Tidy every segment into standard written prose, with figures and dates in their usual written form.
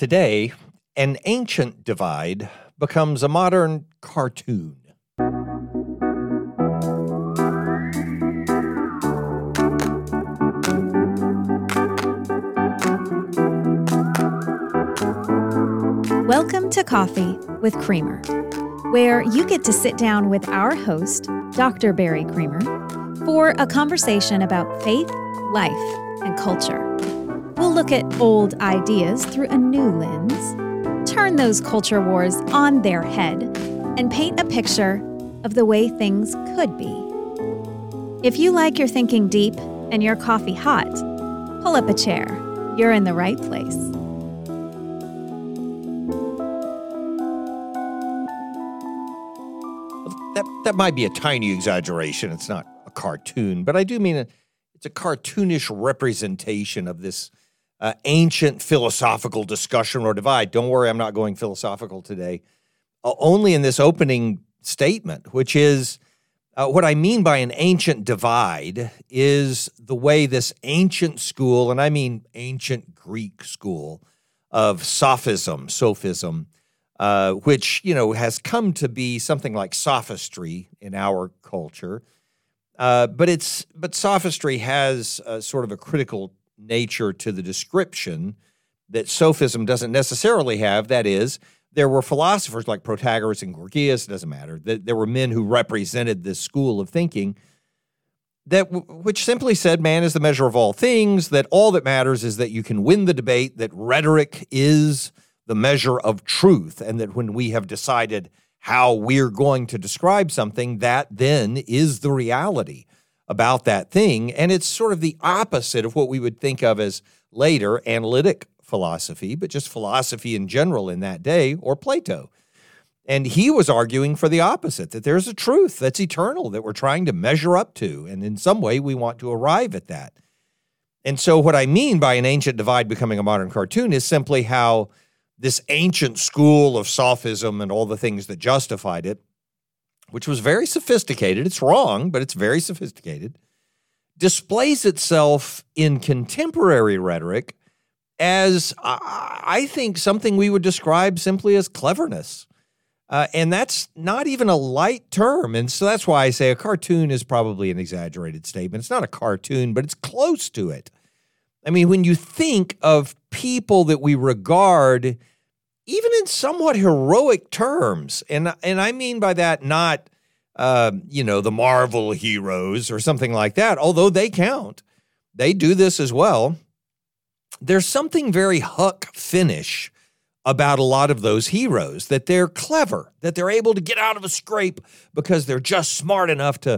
Today, an ancient divide becomes a modern cartoon. Welcome to Coffee with Creamer, where you get to sit down with our host, Dr. Barry Creamer, for a conversation about faith, life, and culture. We'll look at old ideas through a new lens, turn those culture wars on their head, and paint a picture of the way things could be. If you like your thinking deep and your coffee hot, pull up a chair. You're in the right place. That might be a tiny exaggeration. It's not a cartoon, but I do mean it's a cartoonish representation of this ancient philosophical discussion or divide. Don't worry, I'm not going philosophical today. Only in this opening statement, which is what I mean by an ancient divide is the way this ancient school, and I mean ancient Greek school of sophism, which, has come to be something like sophistry in our culture. But sophistry has sort of a critical nature to the description that sophism doesn't necessarily have. That is, there were philosophers like Protagoras and Gorgias, it doesn't matter. There were men who represented this school of thinking which simply said man is the measure of all things, that all that matters is that you can win the debate, that rhetoric is the measure of truth, and that when we have decided how we're going to describe something, that then is the reality about that thing. And it's sort of the opposite of what we would think of as later analytic philosophy, but just philosophy in general in that day, or Plato. And he was arguing for the opposite, that there's a truth that's eternal that we're trying to measure up to, and in some way we want to arrive at that. And so what I mean by an ancient divide becoming a modern cartoon is simply how this ancient school of sophism and all the things that justified it, which was very sophisticated, it's wrong, but it's very sophisticated, displays itself in contemporary rhetoric as, I think, something we would describe simply as cleverness. And that's not even a light term. And so that's why I say a cartoon is probably an exaggerated statement. It's not a cartoon, but it's close to it. I mean, when you think of people that we regard even in somewhat heroic terms, and I mean by that not, the Marvel heroes or something like that, although they count. They do this as well. There's something very Huck Finish about a lot of those heroes, that they're clever, that they're able to get out of a scrape because they're just smart enough to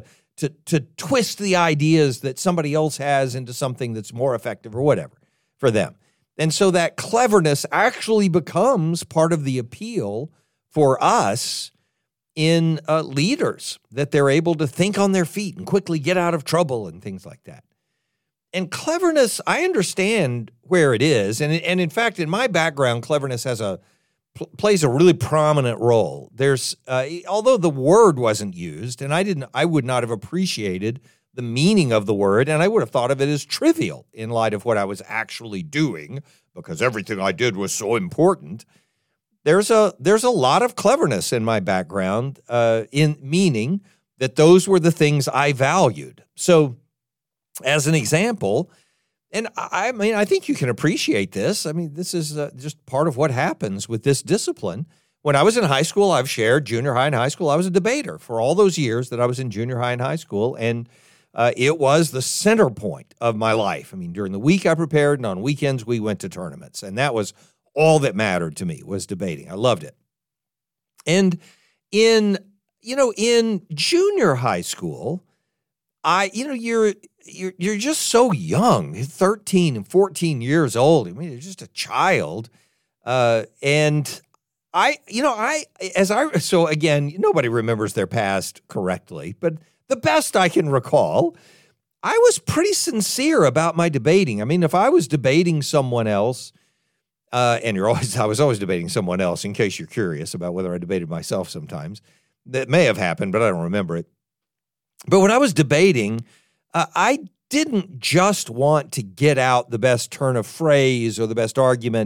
twist the ideas that somebody else has into something that's more effective or whatever for them. And so that cleverness actually becomes part of the appeal for us in leaders, that they're able to think on their feet and quickly get out of trouble and things like that. And cleverness, I understand where it is. And in fact, in my background, cleverness plays a really prominent role. There's, although the word wasn't used, and I would not have appreciated the meaning of the word, and I would have thought of it as trivial in light of what I was actually doing, because everything I did was so important. There's a lot of cleverness in my background, in meaning that those were the things I valued. So, as an example, and I mean, I think you can appreciate this. I mean, this is just part of what happens with this discipline. When I was in high school, I've shared junior high and high school. I was a debater for all those years that I was in junior high and high school, and it was the center point of my life. I mean, during the week I prepared, and on weekends we went to tournaments, and that was all that mattered to me, was debating. I loved it. And in junior high school, you're just so young, 13 and 14 years old. I mean, you're just a child. So again, nobody remembers their past correctly, but the best I can recall, I was pretty sincere about my debating. I mean, if I was debating someone else, I was always debating someone else, in case you're curious about whether I debated myself sometimes. That may have happened, but I don't remember it. But when I was debating, I didn't just want to get out the best turn of phrase or the best argument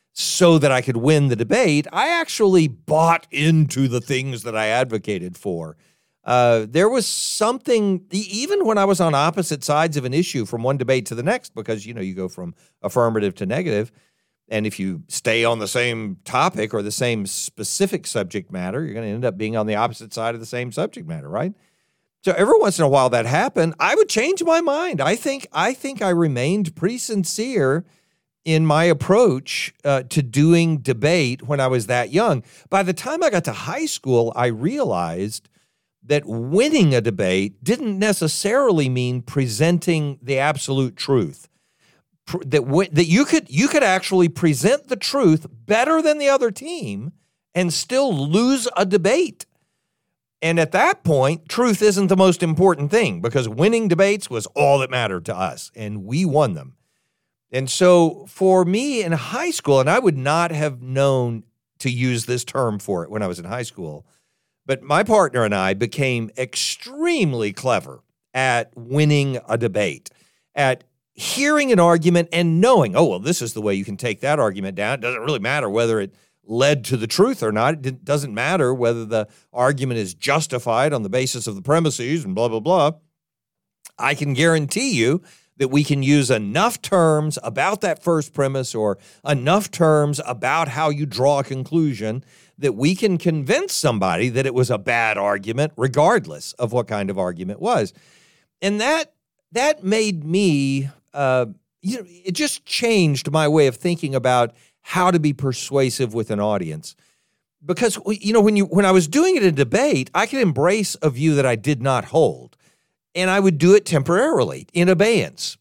so that I could win the debate. I actually bought into the things that I advocated for. There was something, even when I was on opposite sides of an issue from one debate to the next, because, you go from affirmative to negative. And if you stay on the same topic or the same specific subject matter, you're going to end up being on the opposite side of the same subject matter, right? So every once in a while that happened, I would change my mind. I think I remained pretty sincere in my approach to doing debate when I was that young. By the time I got to high school, I realized that winning a debate didn't necessarily mean presenting the absolute truth. That you could actually present the truth better than the other team and still lose a debate. And at that point, truth isn't the most important thing, because winning debates was all that mattered to us, and we won them. And so for me in high school, and I would not have known to use this term for it when I was in high school, but my partner and I became extremely clever at winning a debate, at hearing an argument and knowing, oh, well, this is the way you can take that argument down. It doesn't really matter whether it led to the truth or not. It doesn't matter whether the argument is justified on the basis of the premises and blah, blah, blah. I can guarantee you that we can use enough terms about that first premise or enough terms about how you draw a conclusion that we can convince somebody that it was a bad argument, regardless of what kind of argument it was. And that made me, it just changed my way of thinking about how to be persuasive with an audience. Because, when I was doing it in debate, I could embrace a view that I did not hold. And I would do it temporarily, in abeyance.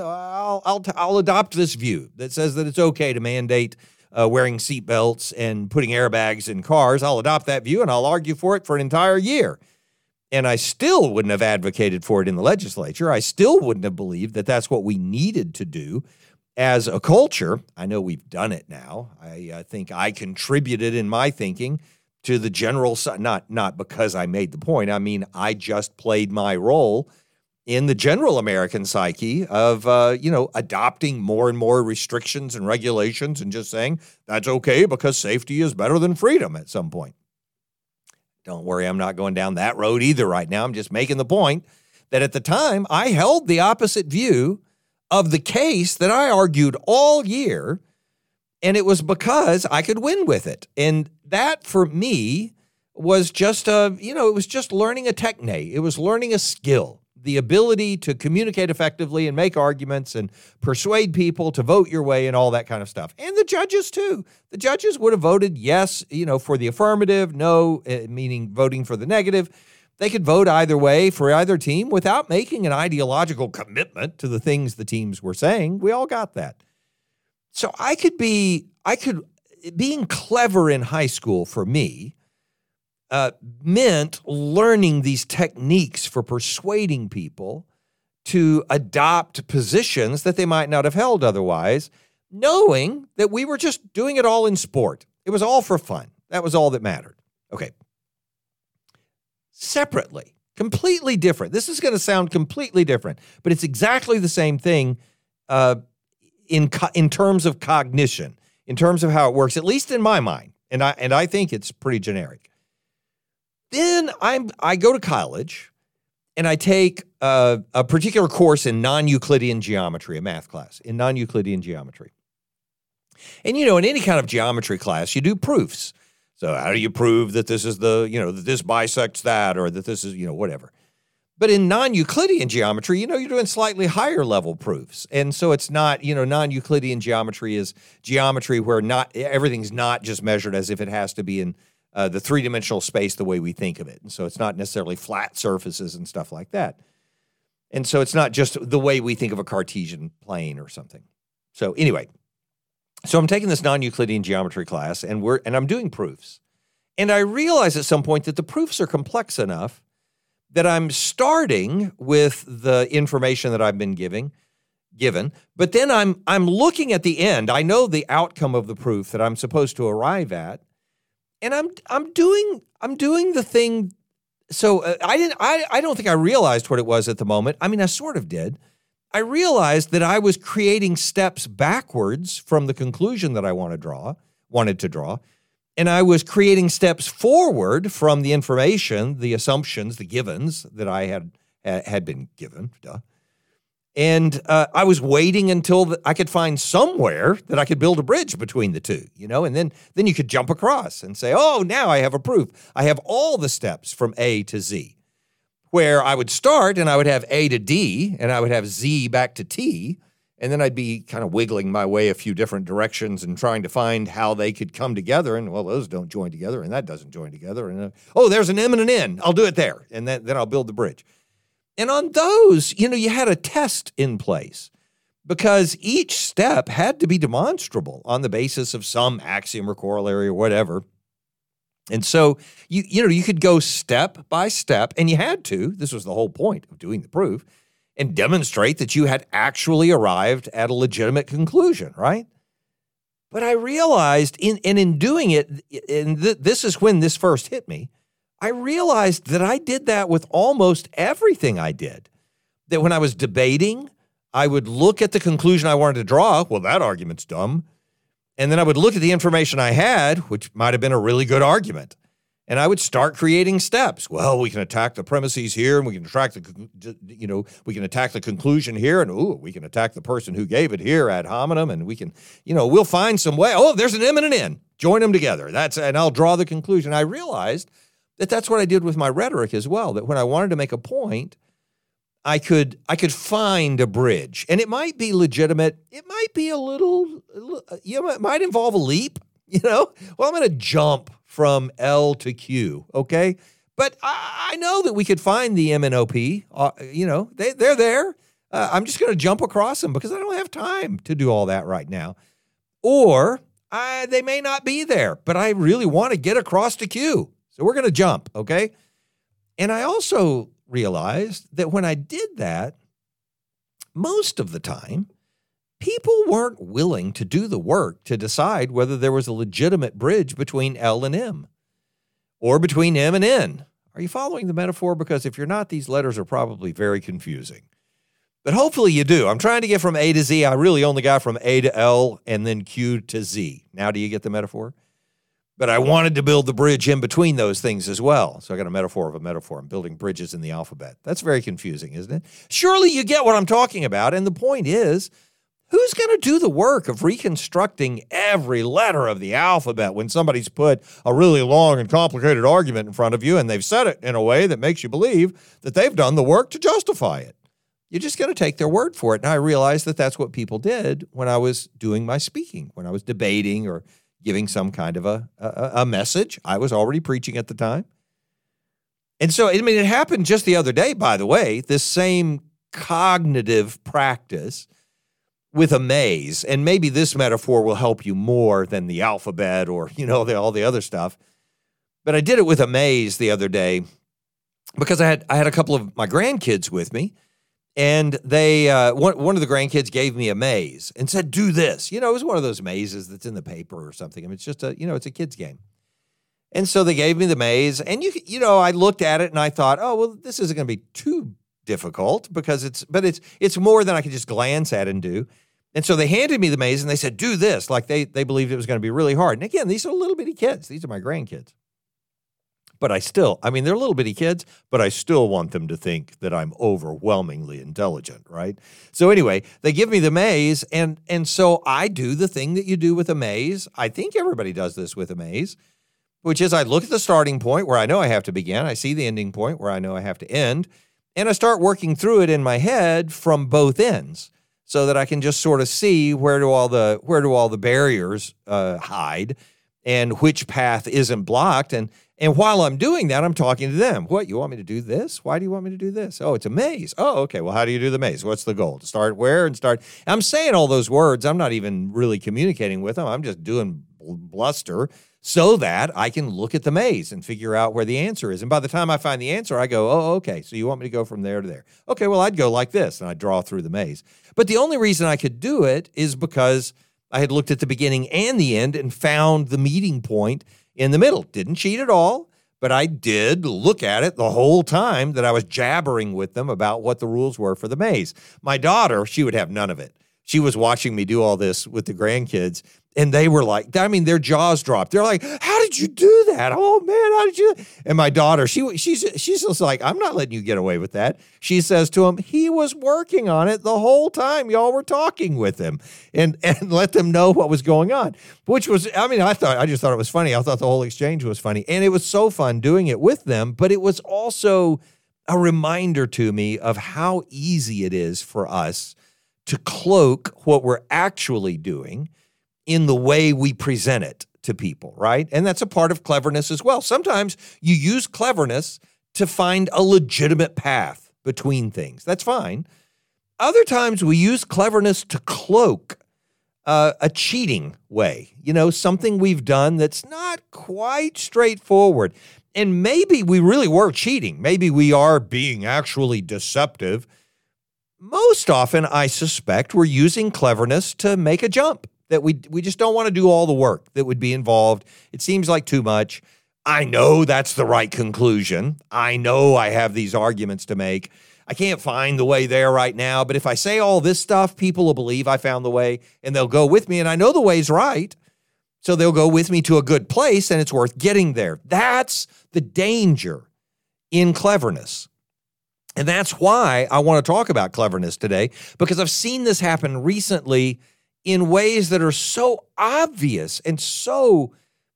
I'll adopt this view that says that it's okay to mandate wearing seatbelts and putting airbags in cars. I'll adopt that view, and I'll argue for it for an entire year. And I still wouldn't have advocated for it in the legislature. I still wouldn't have believed that that's what we needed to do as a culture. I know we've done it now. I think I contributed in my thinking to the general, not because I made the point. I mean, I just played my role in the general American psyche of, adopting more and more restrictions and regulations and just saying that's okay because safety is better than freedom at some point. Don't worry, I'm not going down that road either right now. I'm just making the point that at the time I held the opposite view of the case that I argued all year, and it was because I could win with it. And that for me was just it was just learning a technique. It was learning a skill, the ability to communicate effectively and make arguments and persuade people to vote your way and all that kind of stuff. And the judges too. The judges would have voted yes, for the affirmative, no, meaning voting for the negative. They could vote either way for either team without making an ideological commitment to the things the teams were saying. We all got that. So being clever in high school for me meant learning these techniques for persuading people to adopt positions that they might not have held otherwise, knowing that we were just doing it all in sport. It was all for fun. That was all that mattered. Okay. Separately, completely different. This is going to sound completely different, but it's exactly the same thing in terms of cognition, in terms of how it works, at least in my mind. And I think it's pretty generic. Then I go to college and I take a particular course in non-Euclidean geometry, a math class in non-Euclidean geometry. And, in any kind of geometry class, you do proofs. So how do you prove that this is that this bisects that, or that this is, whatever. But in non-Euclidean geometry, you're doing slightly higher level proofs. And so it's not, non-Euclidean geometry is geometry where not everything's not just measured as if it has to be in the three-dimensional space the way we think of it. And so it's not necessarily flat surfaces and stuff like that. And so it's not just the way we think of a Cartesian plane or something. So anyway, so I'm taking this non-Euclidean geometry class and I'm doing proofs. And I realize at some point that the proofs are complex enough that I'm starting with the information that I've been given, but then I'm looking at the end. I know the outcome of the proof that I'm supposed to arrive at. And I'm doing the thing. So I don't think I realized what it was at the moment. I mean, I sort of did. I realized that I was creating steps backwards from the conclusion that I wanted to draw, and I was creating steps forward from the information, the assumptions, the givens that I had been given. And I was waiting until I could find somewhere that I could build a bridge between the two, and then you could jump across and say, oh, now I have a proof. I have all the steps from A to Z, where I would start and I would have A to D and I would have Z back to T, and then I'd be kind of wiggling my way a few different directions and trying to find how they could come together. And, well, those don't join together and that doesn't join together. And, there's an M and an N. I'll do it there. And then I'll build the bridge. And on those, you had a test in place because each step had to be demonstrable on the basis of some axiom or corollary or whatever. And so, you could go step by step, and you had to, this was the whole point of doing the proof, and demonstrate that you had actually arrived at a legitimate conclusion, right? But I realized in doing it, and this is when this first hit me, I realized that I did that with almost everything I did. That when I was debating, I would look at the conclusion I wanted to draw. Well, that argument's dumb. And then I would look at the information I had, which might have been a really good argument. And I would start creating steps. Well, we can attack the premises here, and we can attack the conclusion here, and we can attack the person who gave it here ad hominem, and we can, we'll find some way. Oh, there's an M and an N. Join them together. And I'll draw the conclusion. I realized that's what I did with my rhetoric as well. That when I wanted to make a point, I could find a bridge, and it might be legitimate. It might be a little, it might involve a leap. Well, I'm going to jump from L to Q, okay? But I know that we could find the M and OP. They're there. I'm just going to jump across them because I don't have time to do all that right now. Or they may not be there, but I really want to get across to Q. So we're going to jump, okay? And I also realized that when I did that, most of the time, people weren't willing to do the work to decide whether there was a legitimate bridge between L and M or between M and N. Are you following the metaphor? Because if you're not, these letters are probably very confusing. But hopefully you do. I'm trying to get from A to Z. I really only got from A to L and then Q to Z. Now do you get the metaphor? But I wanted to build the bridge in between those things as well. So I got a metaphor of a metaphor. I'm building bridges in the alphabet. That's very confusing, isn't it? Surely you get what I'm talking about. And the point is, who's going to do the work of reconstructing every letter of the alphabet when somebody's put a really long and complicated argument in front of you and they've said it in a way that makes you believe that they've done the work to justify it? You're just going to take their word for it. And I realized that that's what people did when I was doing my speaking, when I was debating or giving some kind of a message. I was already preaching at the time. And so, it happened just the other day, by the way, this same cognitive practice with a maze. And maybe this metaphor will help you more than the alphabet or, all the other stuff. But I did it with a maze the other day because I had a couple of my grandkids with me. And they, one of the grandkids gave me a maze and said, do this. It was one of those mazes that's in the paper or something. it's just it's a kid's game. And so they gave me the maze and I looked at it and I thought, oh, well, this isn't going to be too difficult because it's more than I could just glance at and do. And so they handed me the maze and they said, do this. Like they believed it was going to be really hard. And again, these are little bitty kids. These are my grandkids. But they're little bitty kids, but I still want them to think that I'm overwhelmingly intelligent, right? So anyway, they give me the maze, and so I do the thing that you do with a maze. I think everybody does this with a maze, which is I look at the starting point where I know I have to begin. I see the ending point where I know I have to end, and I start working through it in my head from both ends so that I can just sort of see where do all the barriers hide and which path isn't blocked. And while I'm doing that, I'm talking to them. What, you want me to do this? Why do you want me to do this? Oh, it's a maze. Oh, okay. Well, how do you do the maze? What's the goal? To start where and start? I'm saying all those words. I'm not even really communicating with them. I'm just doing bluster so that I can look at the maze and figure out where the answer is. And by the time I find the answer, I go, oh, okay. So you want me to go from there to there. Okay, well, I'd go like this, and I'd draw through the maze. But the only reason I could do it is because I had looked at the beginning and the end and found the meeting point in the middle. Didn't cheat at all, But I did look at it the whole time that I was jabbering with them about what the rules were for the maze. My daughter, she would have none of it. She was watching me do all this with the grandkids, and they were like, I mean, their jaws dropped. They're like, how did you do that? Oh, man, how did you? And my daughter, she's just like, I'm not letting you get away with that. She says to him, he was working on it the whole time y'all were talking with him, and let them know what was going on, which was, I mean, I just thought it was funny. I thought the whole exchange was funny, and it was so fun doing it with them, but it was also a reminder to me of how easy it is for us to cloak what we're actually doing in the way we present it to people, right? And that's a part of cleverness as well. Sometimes you use cleverness to find a legitimate path between things. That's fine. Other times we use cleverness to cloak a cheating way, something we've done that's not quite straightforward. And maybe we really were cheating. Maybe we are being actually deceptive. Most often, I suspect, we're using cleverness to make a jump, that we just don't want to do all the work that would be involved. It seems like too much. I know that's the right conclusion. I know I have these arguments to make. I can't find the way there right now, but if I say all this stuff, people will believe I found the way, and they'll go with me, and I know the way's right, so they'll go with me to a good place, and it's worth getting there. That's the danger in cleverness. And that's why I want to talk about cleverness today, because I've seen this happen recently in ways that are so obvious and so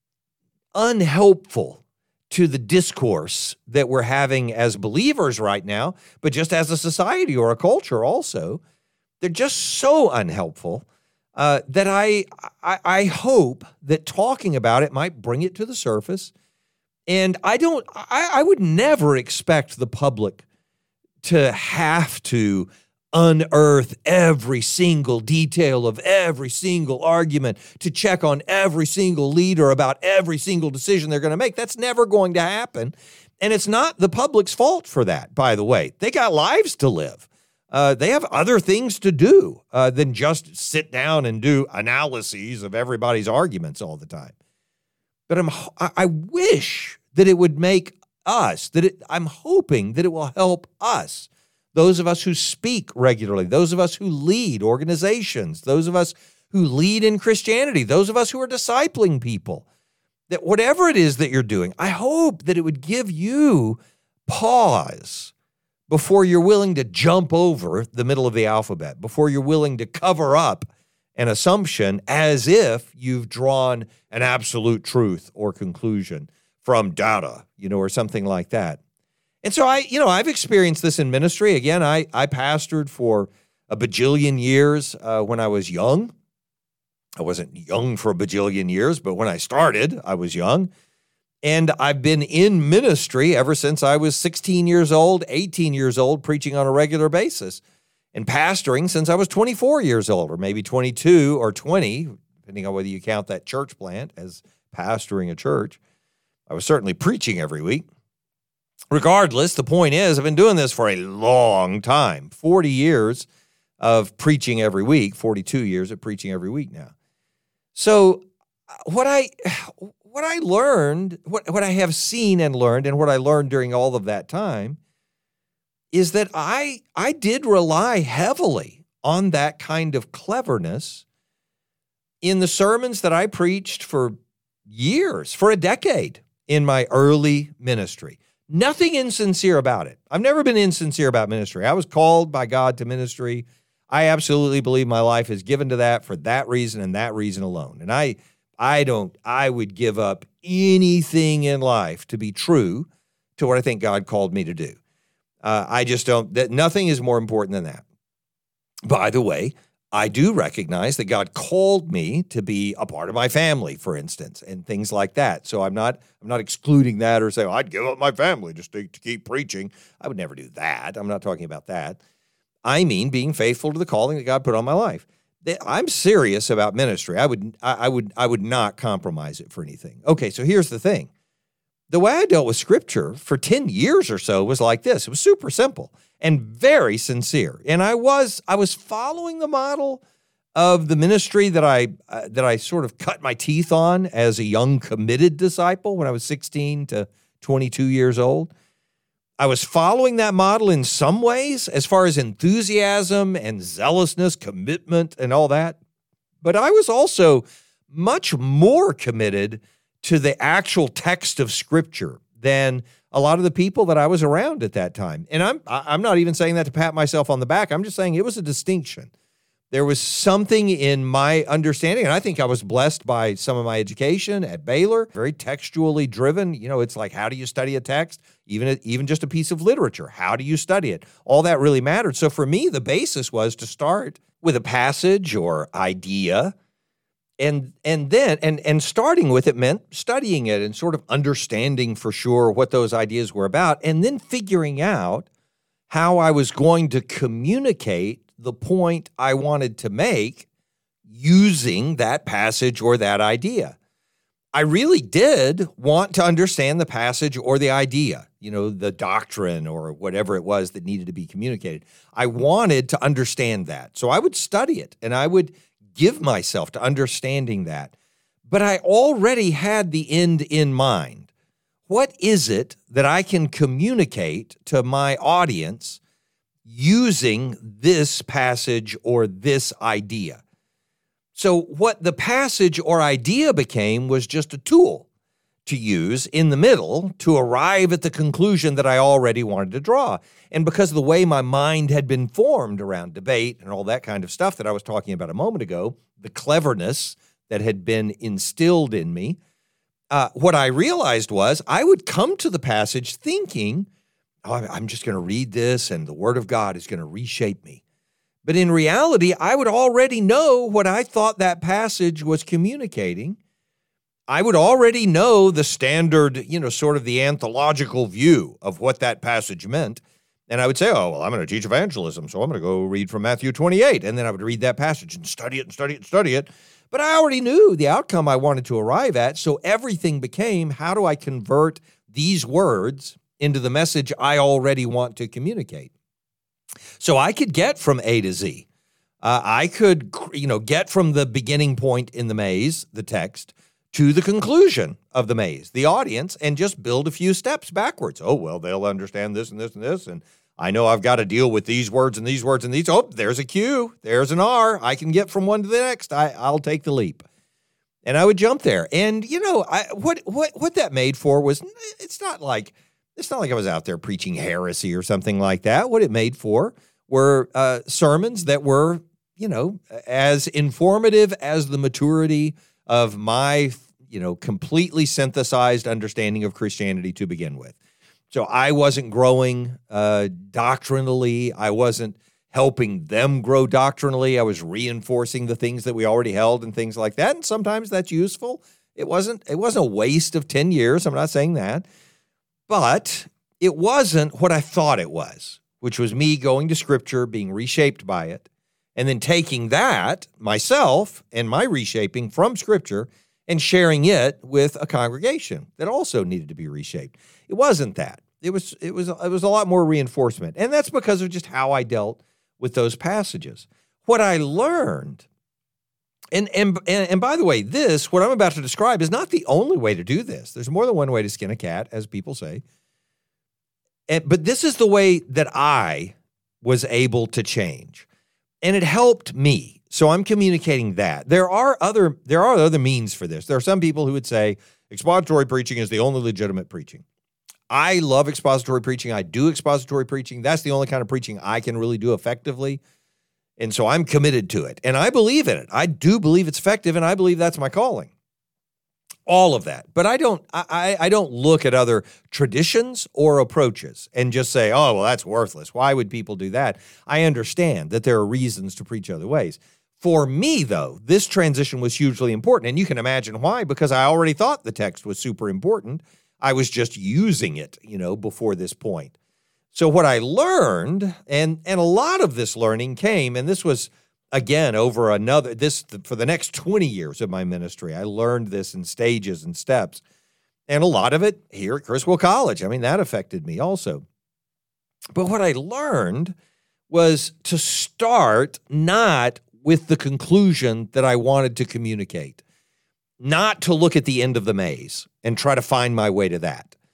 unhelpful to the discourse that we're having as believers right now, but just as a society or a culture also. They're just so unhelpful that I hope that talking about it might bring it to the surface. And I would never expect the public to have to unearth every single detail of every single argument, to check on every single leader about every single decision they're going to make. That's never going to happen. And it's not the public's fault for that, by the way. They got lives to live. They have other things to do than just sit down and do analyses of everybody's arguments all the time. But I wish that it would make us, I'm hoping that it will help us, those of us who speak regularly, those of us who lead organizations, those of us who lead in Christianity, those of us who are discipling people, that whatever it is that you're doing, I hope that it would give you pause before you're willing to jump over the middle of the alphabet, before you're willing to cover up an assumption as if you've drawn an absolute truth or conclusion from data, or something like that. And so I've experienced this in ministry. Again, I pastored for a bajillion years when I was young. I wasn't young for a bajillion years, but when I started, I was young. And I've been in ministry ever since I was 16 years old, 18 years old, preaching on a regular basis, and pastoring since I was 24 years old, or maybe 22 or 20, depending on whether you count that church plant as pastoring a church. I was certainly preaching every week. Regardless, the point is, I've been doing this for a long time, 40 years of preaching every week, 42 years of preaching every week now. So what I learned, what I have seen and learned, and what I learned during all of that time is that I did rely heavily on that kind of cleverness in the sermons that I preached for years, for a decade in my early ministry. Nothing insincere about it. I've never been insincere about ministry. I was called by God to ministry. I absolutely believe my life is given to that for that reason and that reason alone. And I would give up anything in life to be true to what I think God called me to do. I just don't, that nothing is more important than that. By the way, I do recognize that God called me to be a part of my family, for instance, and things like that. So I'm not excluding that or saying, I'd give up my family just to keep preaching. I would never do that. I'm not talking about that. I mean being faithful to the calling that God put on my life. I'm serious about ministry. I would not compromise it for anything. Okay, so here's the thing. The way I dealt with Scripture for 10 years or so was like this. It was super simple and very sincere. And I was following the model of the ministry that I sort of cut my teeth on as a young committed disciple when I was 16 to 22 years old. I was following that model in some ways as far as enthusiasm and zealousness, commitment, and all that. But I was also much more committed to the actual text of Scripture than a lot of the people that I was around at that time. And I'm not even saying that to pat myself on the back. I'm just saying it was a distinction. There was something in my understanding, and I think I was blessed by some of my education at Baylor, very textually driven. You know, it's like, how do you study a text? Even just a piece of literature, how do you study it? All that really mattered. So for me, the basis was to start with a passage or idea, and starting with it meant studying it and sort of understanding for sure what those ideas were about, and then figuring out how I was going to communicate the point I wanted to make using that passage or that idea. I really did want to understand the passage or the idea, you know, the doctrine or whatever it was that needed to be communicated. I wanted to understand that. So I would study it and I would give myself to understanding that. But I already had the end in mind. What is it that I can communicate to my audience using this passage or this idea? So what the passage or idea became was just a tool to use in the middle to arrive at the conclusion that I already wanted to draw. And because of the way my mind had been formed around debate and all that kind of stuff that I was talking about a moment ago, the cleverness that had been instilled in me, what I realized was I would come to the passage thinking, oh, I'm just going to read this and the Word of God is going to reshape me. But in reality, I would already know what I thought that passage was communicating. I would already know the standard, you know, sort of the anthological view of what that passage meant. And I would say, oh, well, I'm going to teach evangelism, so I'm going to go read from Matthew 28. And then I would read that passage and study it and study it and study it. But I already knew the outcome I wanted to arrive at, so everything became, how do I convert these words into the message I already want to communicate? So I could get from A to Z. I could, get from the beginning point in the maze, the text, to the conclusion of the maze, the audience, and just build a few steps backwards. Oh, well, they'll understand this and this and this, and I know I've got to deal with these words and these words and these. Oh, there's a Q, there's an R. I can get from one to the next. I'll take the leap. And I would jump there. And, what that made for was, it's not like I was out there preaching heresy or something like that. What it made for were sermons that were, as informative as the maturity of my, completely synthesized understanding of Christianity to begin with. So I wasn't growing doctrinally. I wasn't helping them grow doctrinally. I was reinforcing the things that we already held and things like that. And sometimes that's useful. It wasn't a waste of 10 years. I'm not saying that. But it wasn't what I thought it was, which was me going to Scripture, being reshaped by it, and then taking that, myself, and my reshaping from Scripture and sharing it with a congregation that also needed to be reshaped. It wasn't that. It was a lot more reinforcement. And that's because of just how I dealt with those passages. What I learned, and by the way, what I'm about to describe is not the only way to do this. There's more than one way to skin a cat, as people say. But this is the way that I was able to change. And it helped me. So I'm communicating that. There are other means for this. There are some people who would say expository preaching is the only legitimate preaching. I love expository preaching. I do expository preaching. That's the only kind of preaching I can really do effectively. And so I'm committed to it. And I believe in it. I do believe it's effective, and I believe that's my calling. All of that. But I don't look at other traditions or approaches and just say, oh, well, that's worthless. Why would people do that? I understand that there are reasons to preach other ways. For me, though, this transition was hugely important. And you can imagine why, because I already thought the text was super important. I was just using it, before this point. So what I learned, and a lot of this learning came, and this was, again, over for the next 20 years of my ministry, I learned this in stages and steps. And a lot of it here at Criswell College. I mean, that affected me also. But what I learned was to start not with the conclusion that I wanted to communicate, not to look at the end of the maze and try to find my way to that,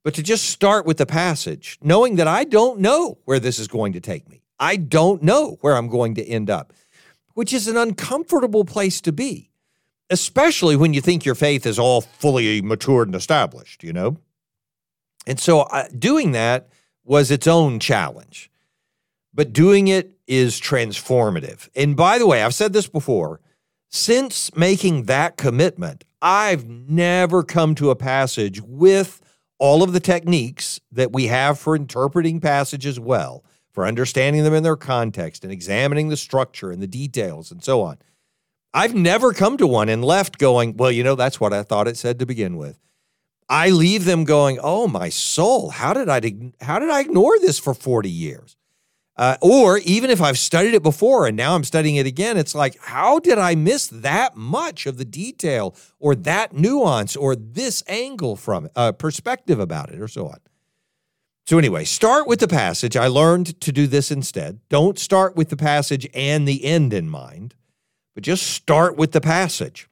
but to just start with the passage, knowing that I don't know where this is going to take me. I don't know where I'm going to end up, which is an uncomfortable place to be, especially when you think your faith is all fully matured and established, you know? And so doing that was its own challenge, but doing it is transformative. And by the way, I've said this before, since making that commitment, I've never come to a passage with all of the techniques that we have for interpreting passages well, for understanding them in their context and examining the structure and the details and so on. I've never come to one and left going, well, you know, that's what I thought it said to begin with. I leave them going, oh, my soul, how did I ignore this for 40 years? Or even if I've studied it before and now I'm studying it again, it's like, how did I miss that much of the detail or that nuance or this angle from it, perspective about it or so on? So anyway, start with the passage. I learned to do this instead. Don't start with the passage and the end in mind, but just start with the passage.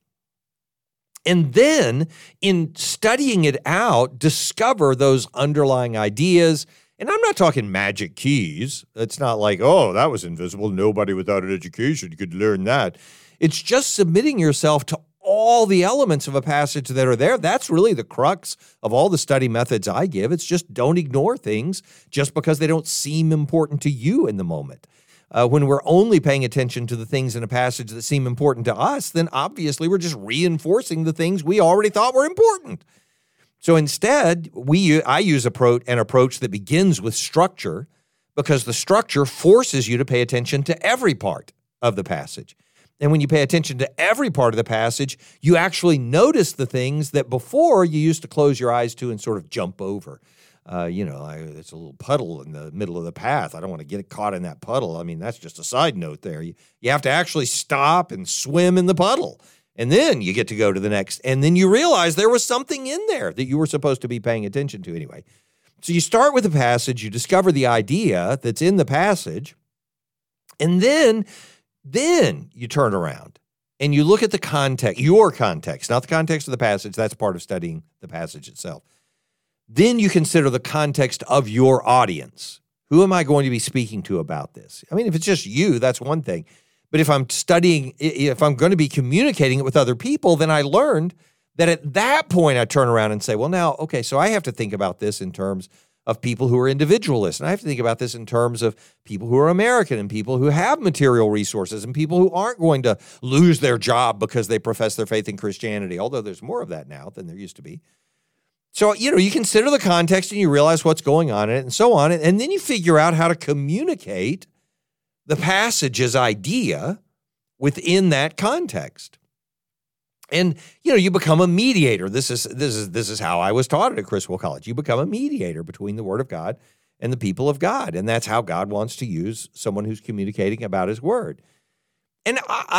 And then in studying it out, discover those underlying ideas. And I'm not talking magic keys. It's not like, oh, that was invisible. Nobody without an education could learn that. It's just submitting yourself to all the elements of a passage that are there. That's really the crux of all the study methods I give. It's just don't ignore things just because they don't seem important to you in the moment. When we're only paying attention to the things in a passage that seem important to us, then obviously we're just reinforcing the things we already thought were important. So instead, I use an approach that begins with structure because the structure forces you to pay attention to every part of the passage. And when you pay attention to every part of the passage, you actually notice the things that before you used to close your eyes to and sort of jump over. It's a little puddle in the middle of the path. I don't want to get caught in that puddle. I mean, that's just a side note there. You have to actually stop and swim in the puddle. And then you get to go to the next. And then you realize there was something in there that you were supposed to be paying attention to anyway. So you start with the passage, you discover the idea that's in the passage, and then you turn around and you look at the context, your context, not the context of the passage. That's part of studying the passage itself. Then you consider the context of your audience. Who am I going to be speaking to about this? I mean, if it's just you, that's one thing. But if I'm going to be communicating it with other people, then I learned that at that point I turn around and say, well, now, okay, so I have to think about this in terms of people who are individualists. And I have to think about this in terms of people who are American and people who have material resources and people who aren't going to lose their job because they profess their faith in Christianity, although there's more of that now than there used to be. So, you consider the context and you realize what's going on in it and so on. And then you figure out how to communicate the passage's idea within that context. And, you become a mediator. This is how I was taught at Criswell College. You become a mediator between the Word of God and the people of God. And that's how God wants to use someone who's communicating about His Word. And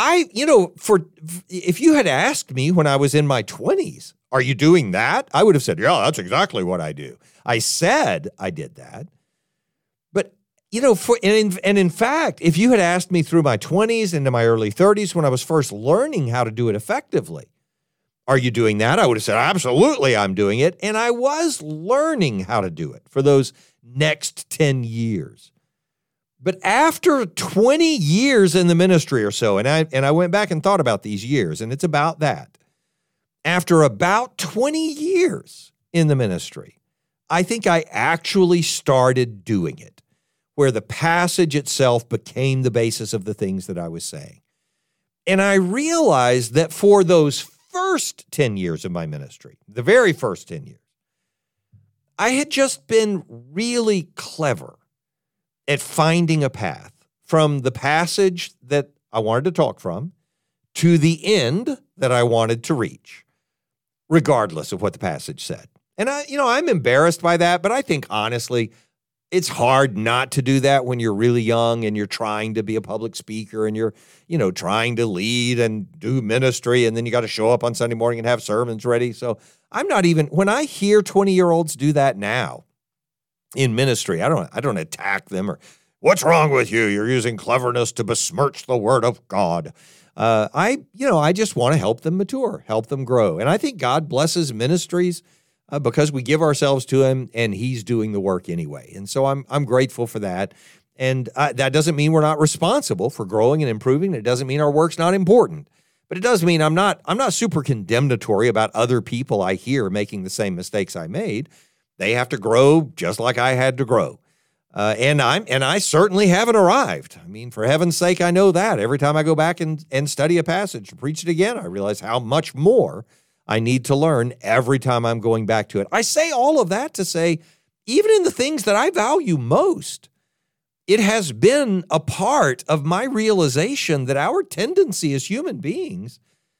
if you had asked me when I was in my 20s, are you doing that? I would have said, yeah, that's exactly what I do. I said I did that. But, in fact, if you had asked me through my 20s into my early 30s when I was first learning how to do it effectively, are you doing that? I would have said, absolutely, I'm doing it. And I was learning how to do it for those next 10 years. But after 20 years in the ministry or so, and I went back and thought about these years, and it's about that. After about 20 years in the ministry, I think I actually started doing it, where the passage itself became the basis of the things that I was saying. And I realized that for those first 10 years of my ministry, the very first 10 years, I had just been really clever at finding a path from the passage that I wanted to talk from to the end that I wanted to reach, regardless of what the passage said. And I'm embarrassed by that, but I think honestly, it's hard not to do that when you're really young and you're trying to be a public speaker and you're, trying to lead and do ministry, and then you got to show up on Sunday morning and have sermons ready. So when I hear 20-year-olds do that now in ministry, I don't attack them or what's wrong with you? You're using cleverness to besmirch the Word of God. I just want to help them mature, help them grow. And I think God blesses ministries because we give ourselves to him and he's doing the work anyway. And so I'm grateful for that. And that doesn't mean we're not responsible for growing and improving. It doesn't mean our work's not important. But it does mean I'm not super condemnatory about other people I hear making the same mistakes I made. They have to grow just like I had to grow. And I certainly haven't arrived. I mean, for heaven's sake, I know that. Every time I go back and study a passage, preach it again, I realize how much more I need to learn every time I'm going back to it. I say all of that to say, even in the things that I value most, it has been a part of my realization that our tendency as human beings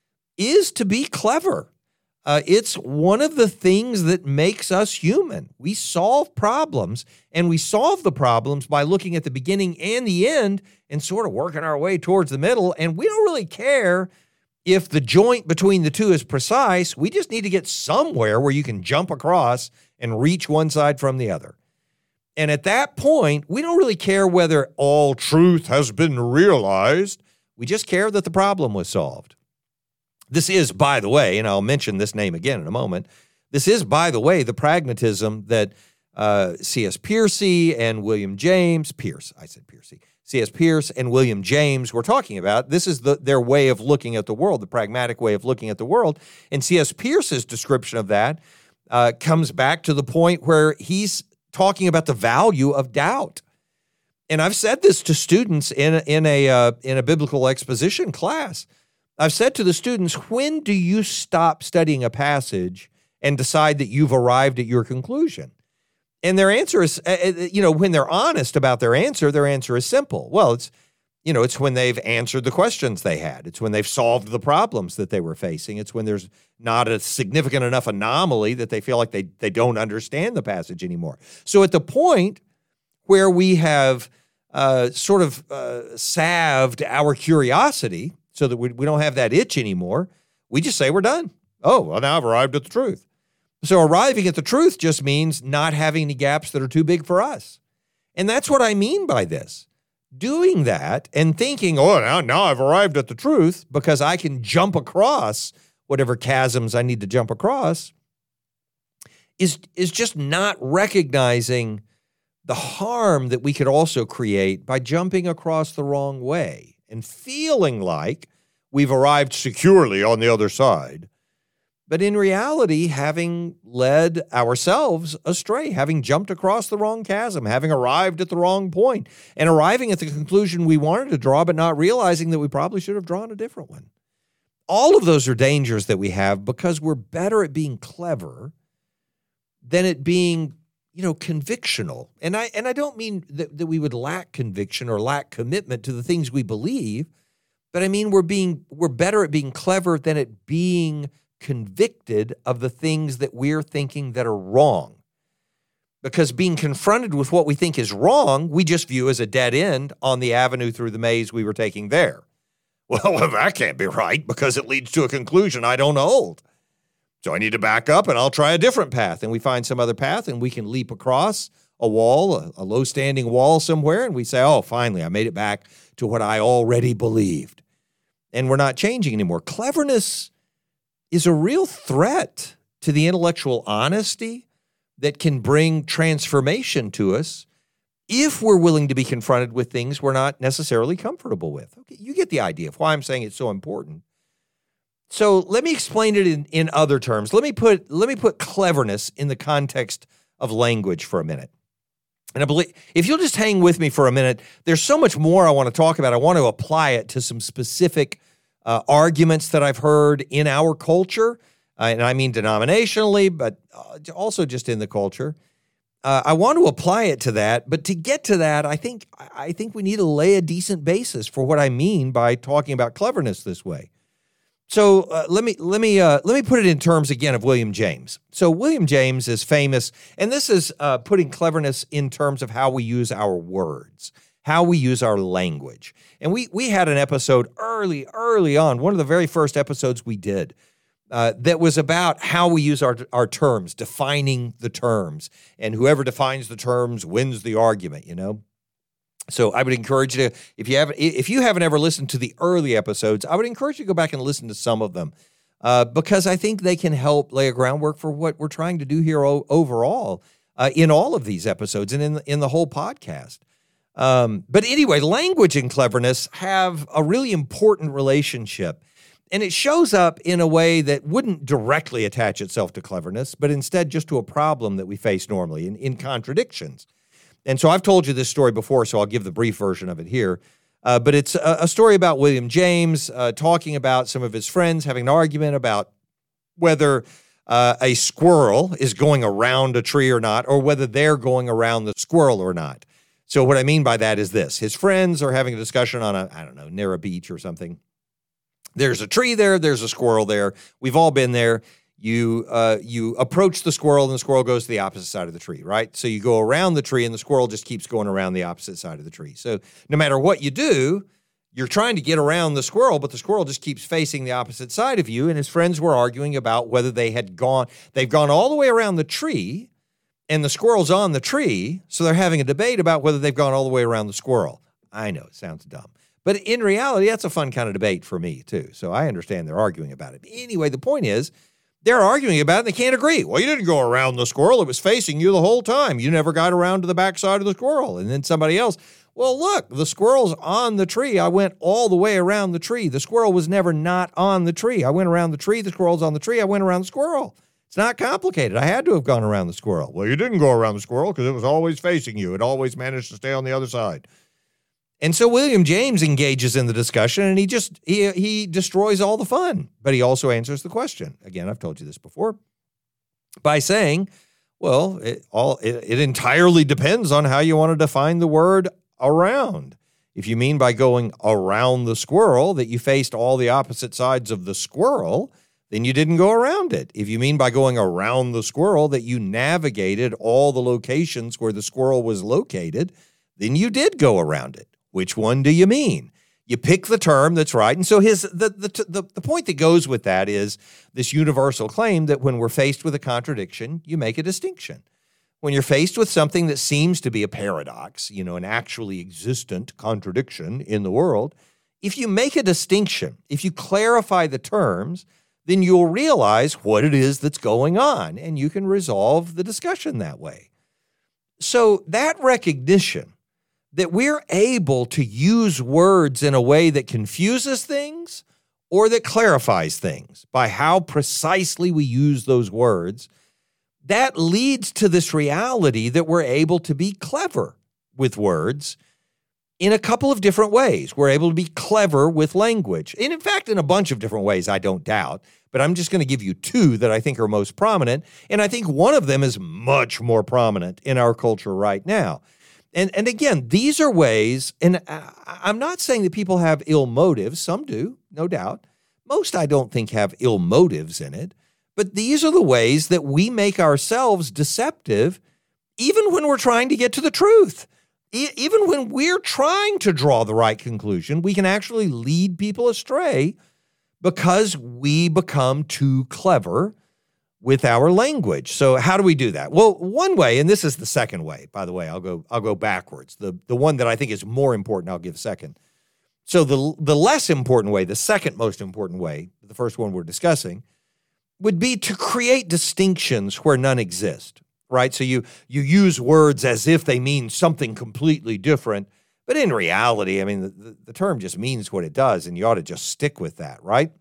is to be clever. It's one of the things that makes us human. We solve problems, and we solve the problems by looking at the beginning and the end and sort of working our way towards the middle, and we don't really care if the joint between the two is precise. We just need to get somewhere where you can jump across and reach one side from the other. And at that point, we don't really care whether all truth has been realized. We just care that the problem was solved. This is, by the way, and I'll mention this name again in a moment, this is, by the way, the pragmatism that C.S. Peirce and William James, C.S. Peirce and William James were talking about. This is their way of looking at the world, the pragmatic way of looking at the world. And C.S. Peirce's description of that comes back to the point where he's talking about the value of doubt. And I've said this to students in a biblical exposition class. I've said to the students, when do you stop studying a passage and decide that you've arrived at your conclusion? And their answer is, when they're honest about their answer is simple. Well, it's when they've answered the questions they had. It's when they've solved the problems that they were facing. It's when there's not a significant enough anomaly that they feel like they don't understand the passage anymore. So at the point where we have salved our curiosity so that we don't have that itch anymore, we just say we're done. Oh, well, now I've arrived at the truth. So arriving at the truth just means not having any gaps that are too big for us. And that's what I mean by this. Doing that and thinking, now I've arrived at the truth because I can jump across whatever chasms I need to jump across is just not recognizing the harm that we could also create by jumping across the wrong way and feeling like we've arrived securely on the other side. But in reality, having led ourselves astray, having jumped across the wrong chasm, having arrived at the wrong point, and arriving at the conclusion we wanted to draw, but not realizing that we probably should have drawn a different one. All of those are dangers that we have because we're better at being clever than at being, convictional. And I don't mean that we would lack conviction or lack commitment to the things we believe, but I mean we're better at being clever than at being convicted of the things that we're thinking that are wrong. Because being confronted with what we think is wrong, we just view as a dead end on the avenue through the maze we were taking there. Well, that can't be right because it leads to a conclusion I don't hold. So I need to back up and I'll try a different path. And we find some other path and we can leap across a wall, a low-standing wall somewhere, and we say, oh, finally, I made it back to what I already believed. And we're not changing anymore. Cleverness is a real threat to the intellectual honesty that can bring transformation to us if we're willing to be confronted with things we're not necessarily comfortable with. Okay, you get the idea of why I'm saying it's so important. So let me explain it in other terms. Let me put cleverness in the context of language for a minute. And I believe if you'll just hang with me for a minute, there's so much more I want to talk about. I want to apply it to some specific arguments that I've heard in our culture, and I mean denominationally, but also just in the culture. I want to apply it to that, but to get to that, I think we need to lay a decent basis for what I mean by talking about cleverness this way. So let me put it in terms again of William James. So William James is famous, and this is putting cleverness in terms of how we use our words, how we use our language. And we had an episode early on, one of the very first episodes we did, that was about how we use our terms, defining the terms. And whoever defines the terms wins the argument, So I would encourage you to, if you haven't ever listened to the early episodes, I would encourage you to go back and listen to some of them. because I think they can help lay a groundwork for what we're trying to do here overall in all of these episodes and in the whole podcast. But anyway, language and cleverness have a really important relationship, and it shows up in a way that wouldn't directly attach itself to cleverness, but instead just to a problem that we face normally in contradictions. And so I've told you this story before, so I'll give the brief version of it here. But it's a story about William James talking about some of his friends having an argument about whether a squirrel is going around a tree or not, or whether they're going around the squirrel or not. So what I mean by that is this. His friends are having a discussion on near a beach or something. There's a tree there. There's a squirrel there. We've all been there. You approach the squirrel, and the squirrel goes to the opposite side of the tree, right? So you go around the tree, and the squirrel just keeps going around the opposite side of the tree. So no matter what you do, you're trying to get around the squirrel, but the squirrel just keeps facing the opposite side of you. And his friends were arguing about whether they've gone all the way around the tree, and the squirrel's on the tree, so they're having a debate about whether they've gone all the way around the squirrel. I know, it sounds dumb. But in reality, that's a fun kind of debate for me, too. So I understand they're arguing about it. Anyway, the point is, they're arguing about it, and they can't agree. Well, you didn't go around the squirrel. It was facing you the whole time. You never got around to the backside of the squirrel. And then somebody else, well, look, the squirrel's on the tree. I went all the way around the tree. The squirrel was never not on the tree. I went around the tree. The squirrel's on the tree. I went around the squirrel. It's not complicated. I had to have gone around the squirrel. Well, you didn't go around the squirrel because it was always facing you. It always managed to stay on the other side. And so William James engages in the discussion, and he destroys all the fun. But he also answers the question. Again, I've told you this before, by saying, well, it entirely depends on how you want to define the word around. If you mean by going around the squirrel that you faced all the opposite sides of the squirrel, then you didn't go around it. If you mean by going around the squirrel that you navigated all the locations where the squirrel was located, then you did go around it. Which one do you mean? You pick the term that's right. And so the point that goes with that is this universal claim that when we're faced with a contradiction, you make a distinction. When you're faced with something that seems to be a paradox, an actually existent contradiction in the world, if you make a distinction, if you clarify the terms, then you'll realize what it is that's going on, and you can resolve the discussion that way. So that recognition that we're able to use words in a way that confuses things or that clarifies things by how precisely we use those words, that leads to this reality that we're able to be clever with words in a couple of different ways. We're able to be clever with language. And in fact, in a bunch of different ways, I don't doubt. But I'm just going to give you two that I think are most prominent. And I think one of them is much more prominent in our culture right now. And again, these are ways, and I'm not saying that people have ill motives. Some do, no doubt. Most, I don't think, have ill motives in it. But these are the ways that we make ourselves deceptive, even when we're trying to get to the truth. Even when we're trying to draw the right conclusion, we can actually lead people astray because we become too clever with our language. So how do we do that? Well, one way, and this is the second way, by the way, I'll go backwards. The one that I think is more important, I'll give second. So the less important way, the second most important way, the first one we're discussing, would be to create distinctions where none exist, right? So you use words as if they mean something completely different, but in reality, I mean, the term just means what it does, and you ought to just stick with that, right?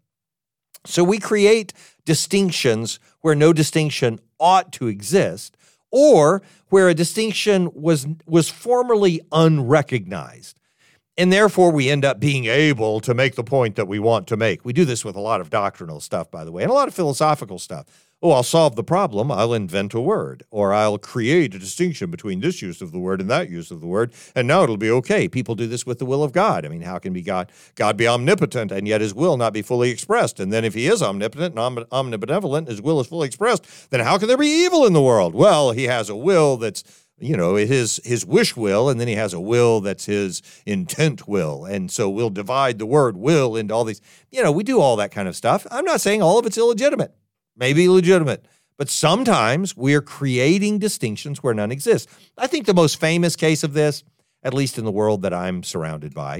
So we create distinctions where no distinction ought to exist, or where a distinction was formerly unrecognized. And therefore, we end up being able to make the point that we want to make. We do this with a lot of doctrinal stuff, by the way, and a lot of philosophical stuff. Oh, I'll solve the problem. I'll invent a word, or I'll create a distinction between this use of the word and that use of the word, and now it'll be okay. People do this with the will of God. I mean, how can God be omnipotent and yet his will not be fully expressed? And then if he is omnipotent and omnibenevolent, his will is fully expressed, then how can there be evil in the world? Well, he has a will that's his wish will, and then he has a will that's his intent will. And so we'll divide the word will into all these. We do all that kind of stuff. I'm not saying all of it's illegitimate. Maybe legitimate. But sometimes we're creating distinctions where none exist. I think the most famous case of this, at least in the world that I'm surrounded by,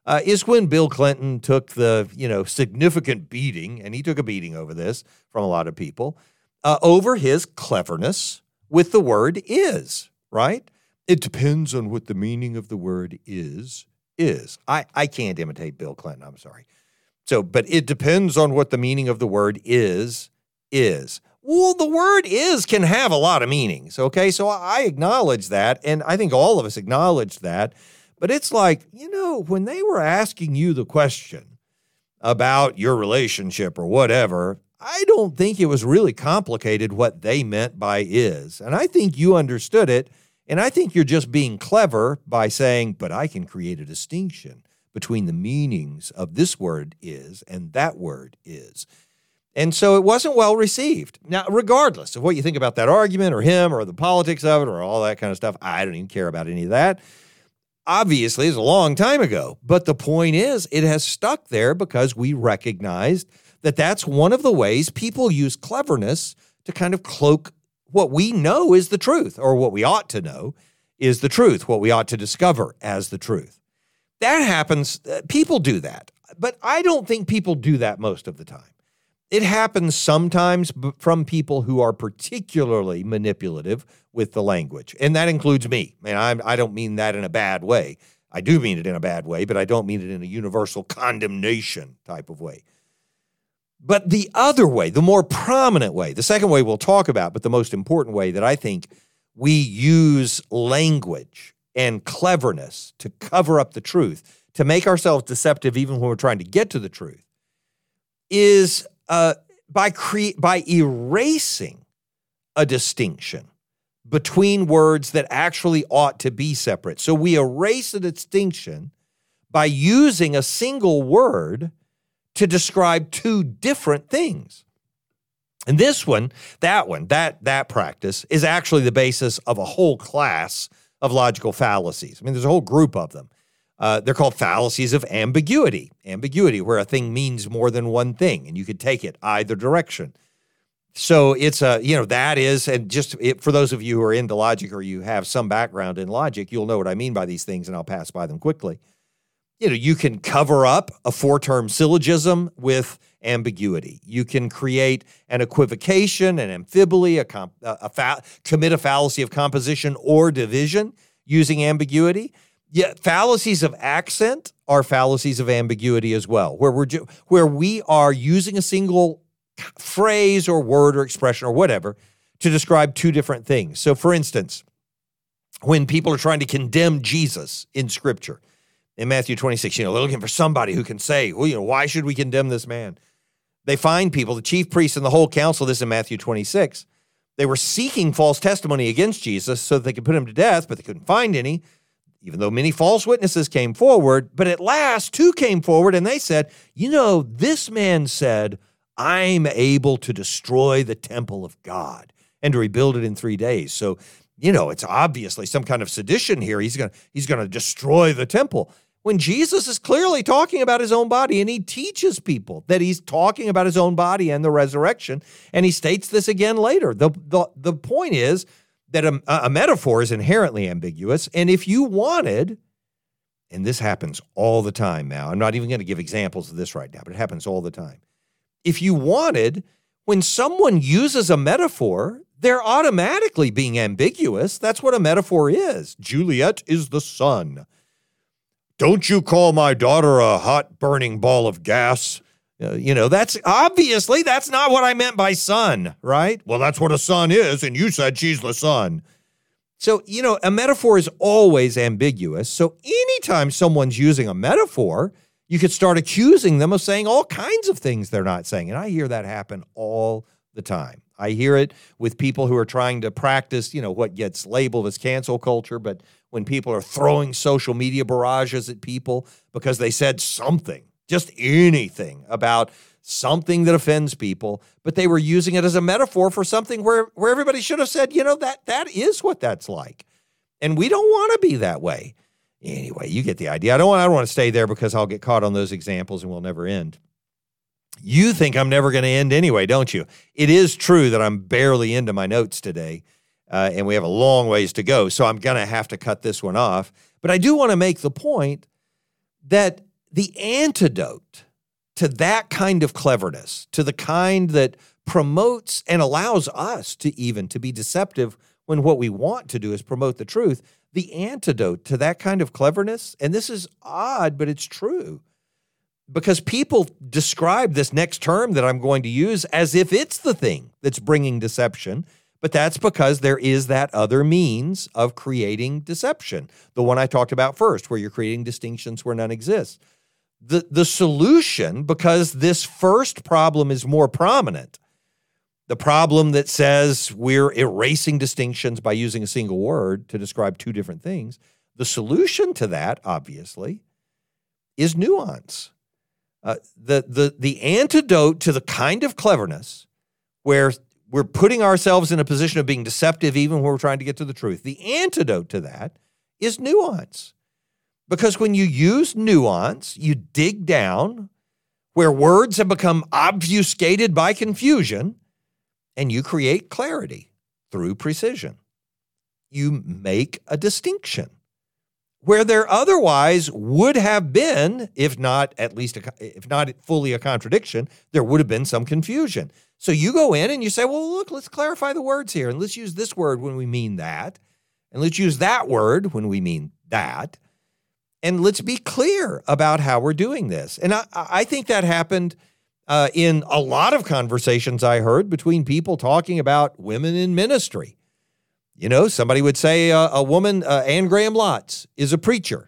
is when Bill Clinton took the, significant beating, and he took a beating over this from a lot of people, over his cleverness with the word is, right? It depends on what the meaning of the word is. I can't imitate Bill Clinton, I'm sorry. But it depends on what the meaning of the word is. Well, the word is can have a lot of meanings, okay? So I acknowledge that, and I think all of us acknowledge that. But it's like, when they were asking you the question about your relationship or whatever, I don't think it was really complicated what they meant by is. And I think you understood it, and I think you're just being clever by saying, but I can create a distinction between the meanings of this word is and that word is. And so it wasn't well received. Now, regardless of what you think about that argument or him or the politics of it or all that kind of stuff, I don't even care about any of that. Obviously, it's a long time ago. But the point is, it has stuck there because we recognized that that's one of the ways people use cleverness to kind of cloak what we know is the truth, or what we ought to know is the truth, what we ought to discover as the truth. That happens. People do that. But I don't think people do that most of the time. It happens sometimes from people who are particularly manipulative with the language, and that includes me. And I don't mean that in a bad way. I do mean it in a bad way, but I don't mean it in a universal condemnation type of way. But the other way, the more prominent way, the second way we'll talk about, but the most important way that I think we use language and cleverness to cover up the truth, to make ourselves deceptive even when we're trying to get to the truth, is by erasing a distinction between words that actually ought to be separate. So we erase a distinction by using a single word to describe two different things. And that practice is actually the basis of a whole class of logical fallacies. I mean, there's a whole group of them. They're called fallacies of ambiguity. Ambiguity, where a thing means more than one thing, and you could take it either direction. So it's that is, and for those of you who are into logic or you have some background in logic, you'll know what I mean by these things, and I'll pass by them quickly. You can cover up a four-term syllogism with ambiguity. You can create an equivocation, an amphiboly, commit a fallacy of composition or division using ambiguity. Yet fallacies of accent are fallacies of ambiguity as well, where we are using a single phrase or word or expression or whatever to describe two different things. So, for instance, when people are trying to condemn Jesus in Scripture, in Matthew 26, they're looking for somebody who can say, why should we condemn this man? They find people, the chief priests and the whole council, this in Matthew 26, they were seeking false testimony against Jesus so that they could put him to death, but they couldn't find any, even though many false witnesses came forward. But at last, two came forward, and they said, this man said, I'm able to destroy the temple of God and to rebuild it in 3 days. So, it's obviously some kind of sedition here. He's going to destroy the temple. When Jesus is clearly talking about his own body, and he teaches people that he's talking about his own body and the resurrection, and he states this again later. The point is that a metaphor is inherently ambiguous, and if you wanted, and this happens all the time now, I'm not even going to give examples of this right now, but it happens all the time. If you wanted, when someone uses a metaphor, they're automatically being ambiguous. That's what a metaphor is. Juliet is the sun. Don't you call my daughter a hot burning ball of gas? That's not what I meant by sun, right? Well, that's what a sun is, and you said she's the sun. So, a metaphor is always ambiguous. So anytime someone's using a metaphor, you could start accusing them of saying all kinds of things they're not saying. And I hear that happen all the time. I hear it with people who are trying to practice, what gets labeled as cancel culture, but when people are throwing social media barrages at people because they said something, just anything about something that offends people, but they were using it as a metaphor for something where everybody should have said, that is what that's like. And we don't want to be that way. Anyway, you get the idea. I don't want to stay there because I'll get caught on those examples and we'll never end. You think I'm never going to end anyway, don't you? It is true that I'm barely into my notes today, and we have a long ways to go, so I'm going to have to cut this one off. But I do want to make the point that the antidote to that kind of cleverness, to the kind that promotes and allows us to be deceptive when what we want to do is promote the truth, the antidote to that kind of cleverness, and this is odd, but it's true, because people describe this next term that I'm going to use as if it's the thing that's bringing deception, but that's because there is that other means of creating deception, the one I talked about first, where you're creating distinctions where none exist. The solution, because this first problem is more prominent, the problem that says we're erasing distinctions by using a single word to describe two different things, the solution to that, obviously, is nuance. The antidote to the kind of cleverness where we're putting ourselves in a position of being deceptive even when we're trying to get to the truth, the antidote to that is nuance. Because when you use nuance, you dig down where words have become obfuscated by confusion, and you create clarity through precision. You make a distinction where there otherwise would have been, if not fully a contradiction, there would have been some confusion. So you go in and you say, well, look, let's clarify the words here, and let's use this word when we mean that, and let's use that word when we mean that, and let's be clear about how we're doing this. And I think that happened in a lot of conversations I heard between people talking about women in ministry. You know, somebody would say a woman, Anne Graham Lotz, is a preacher.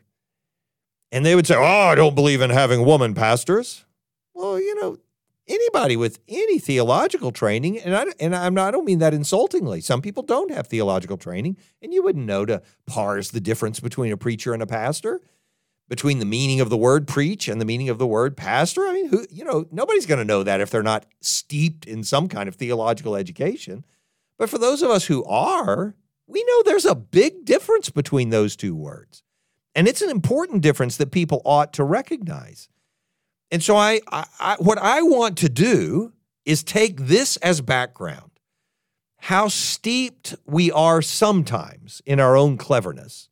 And they would say, oh, I don't believe in having woman pastors. Well, you know, anybody with any theological training, and I don't mean that insultingly. Some people don't have theological training, and you wouldn't know to parse the difference between a preacher and a pastor, between the meaning of the word preach and the meaning of the word pastor. I mean, nobody's going to know that if they're not steeped in some kind of theological education. But for those of us who are, we know there's a big difference between those two words. And it's an important difference that people ought to recognize. And so what I want to do is take this as background, how steeped we are sometimes in our own cleverness.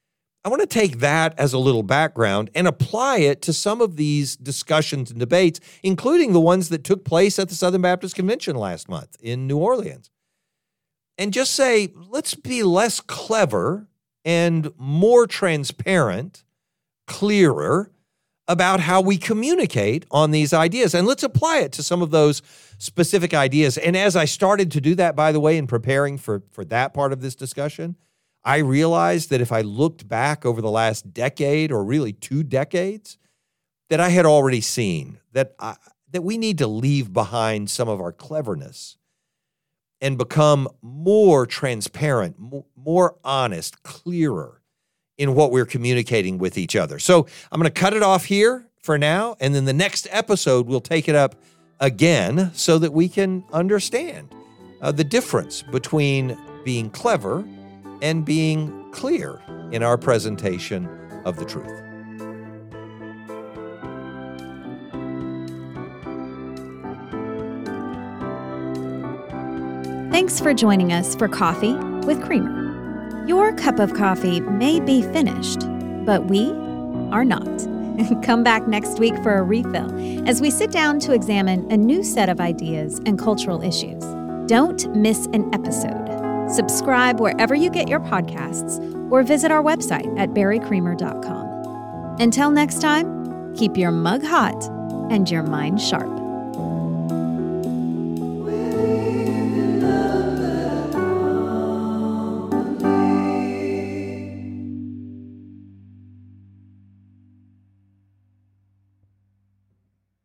I want to take that as a little background and apply it to some of these discussions and debates, including the ones that took place at the Southern Baptist Convention last month in New Orleans. And just say, let's be less clever and more transparent, clearer about how we communicate on these ideas. And let's apply it to some of those specific ideas. And as I started to do that, by the way, in preparing for that part of this discussion, I realized that if I looked back over the last decade, or really 2 decades, that I had already seen that we need to leave behind some of our cleverness and become more transparent, more honest, clearer in what we're communicating with each other. So I'm going to cut it off here for now, and then the next episode we'll take it up again so that we can understand the difference between being clever and being clear in our presentation of the truth. Thanks for joining us for Coffee with Creamer. Your cup of coffee may be finished, but we are not. Come back next week for a refill as we sit down to examine a new set of ideas and cultural issues. Don't miss an episode. Subscribe wherever you get your podcasts or visit our website at barrycreamer.com. Until next time, keep your mug hot and your mind sharp.